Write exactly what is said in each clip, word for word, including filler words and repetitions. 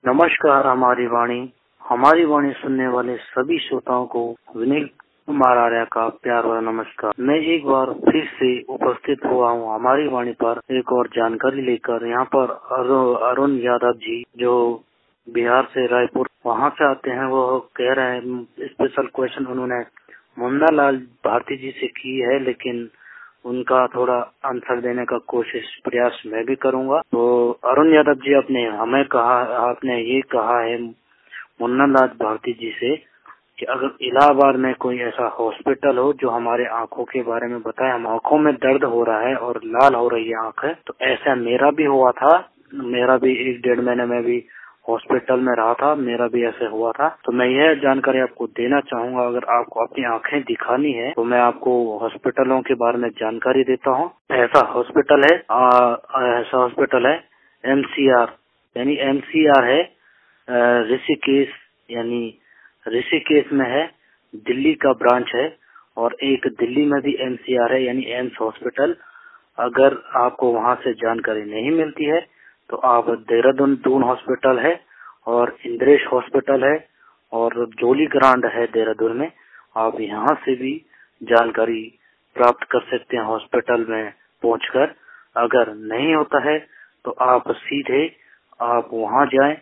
नमस्कार। हमारी वाणी हमारी वाणी सुनने वाले सभी श्रोताओं को विनील कुमार आर्य का प्यार और नमस्कार। मैं एक बार फिर से उपस्थित हुआ हूँ हमारी वाणी पर एक और जानकारी लेकर। यहाँ पर अरुण यादव जी जो बिहार से रायपुर वहाँ से आते हैं, वो कह रहे हैं स्पेशल क्वेश्चन उन्होंने मुन्ना लाल भारती जी से की है, लेकिन उनका थोड़ा आंसर देने का कोशिश प्रयास मैं भी करूंगा। तो अरुण यादव जी, आपने हमें कहा आपने ये कहा है मुन्ना लाल भारती जी से कि अगर इलाहाबाद में कोई ऐसा हॉस्पिटल हो जो हमारे आंखों के बारे में बताए, हम आंखों में दर्द हो रहा है और लाल हो रही है आंखें, तो ऐसा मेरा भी हुआ था। मेरा भी एक डेढ़ महीने में भी हॉस्पिटल में रहा था, मेरा भी ऐसे हुआ था। तो मैं यह जानकारी आपको देना चाहूंगा। अगर आपको अपनी आंखें दिखानी है तो मैं आपको हॉस्पिटलों के बारे में जानकारी देता हूँ। ऐसा हॉस्पिटल है आ, ऐसा हॉस्पिटल है एमसीआर, यानी एमसीआर है ऋषिकेश, यानी ऋषिकेश में है, दिल्ली का ब्रांच है। और एक दिल्ली में भी एमसीआर है, यानी एम्स हॉस्पिटल। अगर आपको वहां से जानकारी नहीं मिलती है तो आप देहरादून दून हॉस्पिटल है और इंद्रेश हॉस्पिटल है और जोली ग्रांड है देहरादून में, आप यहाँ से भी जानकारी प्राप्त कर सकते हैं हॉस्पिटल में पहुंचकर। अगर नहीं होता है तो आप सीधे आप वहाँ जाएं,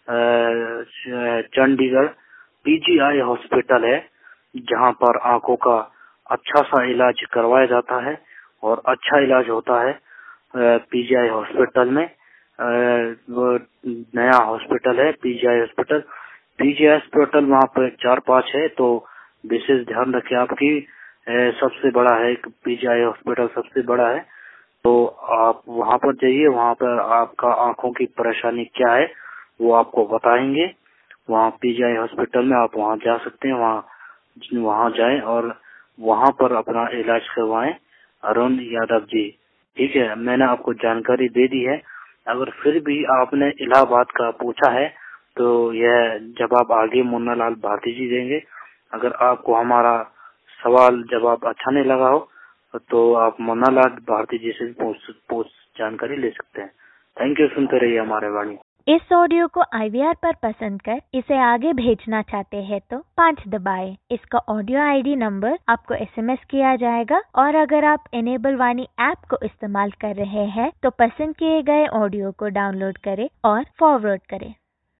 चंडीगढ़ पीजीआई हॉस्पिटल है जहाँ पर आंखों का अच्छा सा इलाज करवाया जाता है और अच्छा इलाज होता है पीजीआई हॉस्पिटल में। वो नया हॉस्पिटल है पीजीआई हॉस्पिटल। पीजीआई हॉस्पिटल वहाँ पर चार पांच है, तो विशेष ध्यान रखें। आपकी सबसे बड़ा है पीजीआई हॉस्पिटल, सबसे बड़ा है। तो आप वहाँ पर जाइए, वहाँ पर आपका आंखों की परेशानी क्या है वो आपको बताएंगे। वहाँ पीजीआई हॉस्पिटल में आप वहाँ जा सकते हैं, वहाँ वहाँ जाएं और वहाँ पर अपना इलाज करवाएं। अरुण यादव जी, ठीक है, मैंने आपको जानकारी दे दी है। अगर फिर भी आपने इलाहाबाद का पूछा है तो यह जवाब आगे मुन्ना लाल भारती जी देंगे। अगर आपको हमारा सवाल जवाब अच्छा नहीं लगा हो तो आप मुन्ना लाल भारती जी से पूछ पूछ जानकारी ले सकते हैं। Thank you. सुनते रहिए हमारे वाणी। इस ऑडियो को आईवीआर पर पसंद कर इसे आगे भेजना चाहते हैं तो पाँच दबाएं। इसका ऑडियो आईडी नंबर आपको एसएमएस किया जाएगा। और अगर आप इनेबल वाणी ऐप को इस्तेमाल कर रहे हैं तो पसंद किए गए ऑडियो को डाउनलोड करें और फॉरवर्ड करें।